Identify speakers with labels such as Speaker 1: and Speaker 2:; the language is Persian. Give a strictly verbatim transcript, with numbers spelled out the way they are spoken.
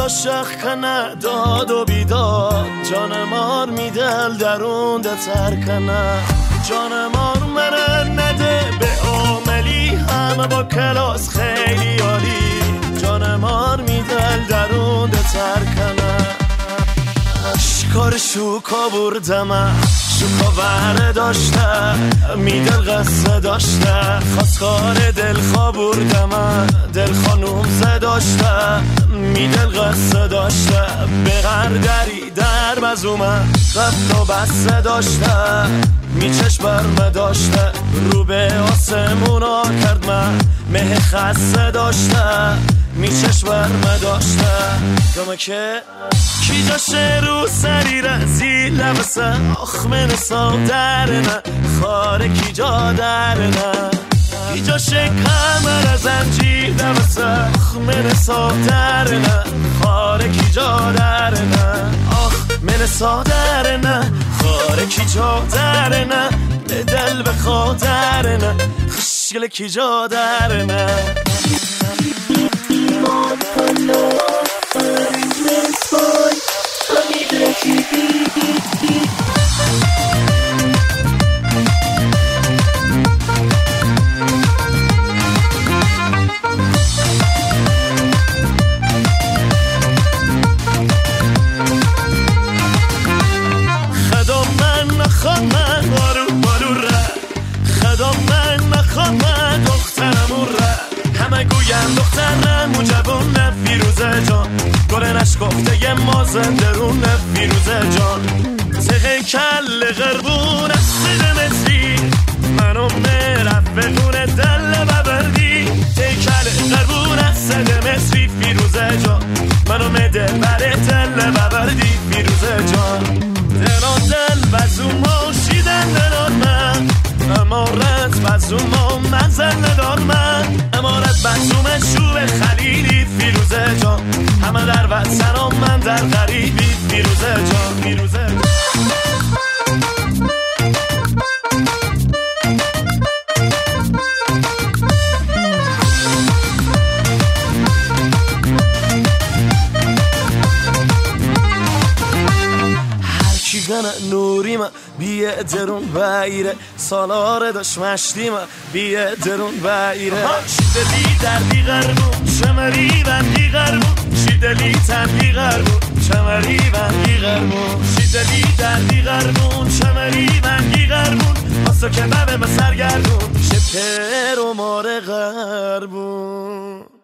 Speaker 1: عاشق کنه داد و بیداد جان مار میدل درون ده ترکنه جان مار منه نده به عاملی همه با کلاس خیلی عالی جان مار میدل درون ده ترکنه شکار شوکا بردمه شوکا بره داشته میدل قصه داشته خواستکار دل خواه بردمه دل خانوم زه داشته میدل قصه داشته بغر دری در بزومه قفل و بسته داشته میچش برمه داشته رو به آسمونا کرد من مه خسته داشته میچش برمه داشته دمه که کی جاشه رو سری رزی لبسه آخ من سادرنه خاره کی جا درنه کی جاشه کمر زنجیر لبسه آخ من سادرنه خاره کی جا درنه آخ من سادرنه خاره کی جا درنه به دل به خاطرنه خشگل کی جا درنه خدا من نخوام من بارو بارو ره خدا من نخوام من دخترمون ره همه گویم دخترم و جوانه فیروزه جان گره نشکفته یه ما زندرونه فیروزه جان تقه کل غربون از سده مصری منو مرفقون دل ببردی تقه کل غربون از سده مصری فیروزه جان منو مدل بره دل ببردی فیروزه جان دلان دل بزوما شیدن دلان من امارت بزوما منزل ندار من امارت بزوم شوب خلیلی فیروزه جان همه در وطنم من در غریبی فیروزه جان فیروزه جان گنه نوری ما بیه درون بایره سالاره داشت مشتی ما بیه درون بایره شیدلی دردی غربون شمری بندی غربون شیدلی تندی غربون شمری بندی غربون شیدلی دردی غربون شمری بندی غربون واسه که ببه ما سرگردون شپر و ماره غربون